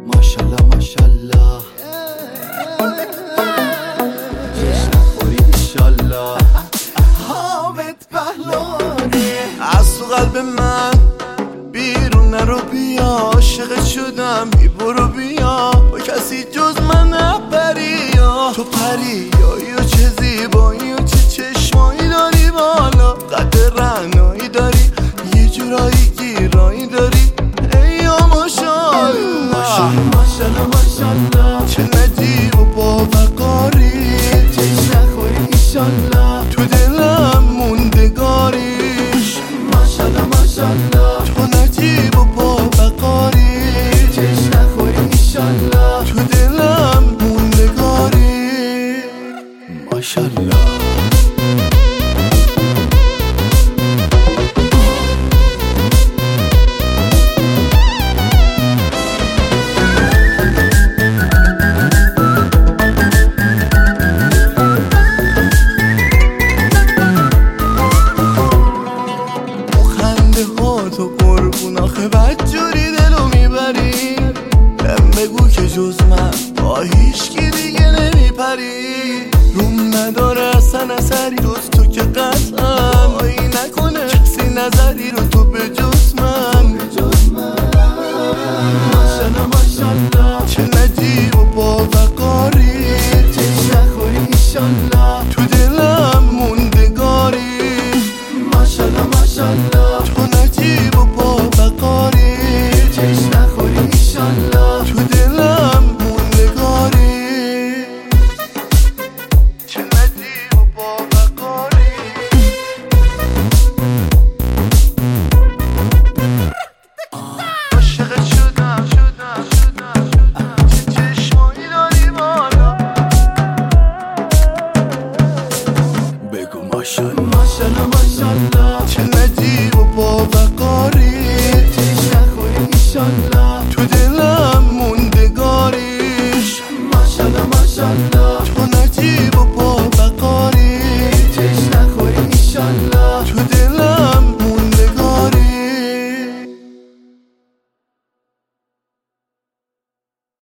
ماشالله ماشالله جشن نخوری ایشالله حامد پهلوانی. از تو قلب من بیرون نرو بیا، عاشقت شدم بی برو بیا، با کسی جز من نپری. تو پری یا چه زیبایی و چه چشمایی داری، بالا قد رعنایی داری، یه جورایی گیرایی داری. ای یا ماشالله ماشالله ماشالله، چه نجیب و باوقاری، جشن نخوری ایشالله، تو دلم موندگاری. ماشالله ماشالله، تو نجیب و باوقاری، جشن نخوری ایشالله، تو دلم موندگاری. ماشالله تو قربون آخه بدجوری دلو میبری. بگو که جز من با هیچکی دیگه نمیپری. روم نداره اصلا اثری جز تو که قطعا آیی نکنه کسی نظری رو تو به جز من. ماشالله ماشالله، چه نجیب و باوقاری، جشن نخوری ایشالله، تو دلم موندگاری. ماشالله ماشالله، تو نجیب و باوقاری، جشن نخوری ایشالله، تو دلم موندگاری. چه نجیب و باوقاری. عاشقت شدم چه چشمایی داری بالا. بگو ماشالله ماشالله ماشالله، چه نجیب و باوقاری، جشن نخوری ایشالله، تو دلم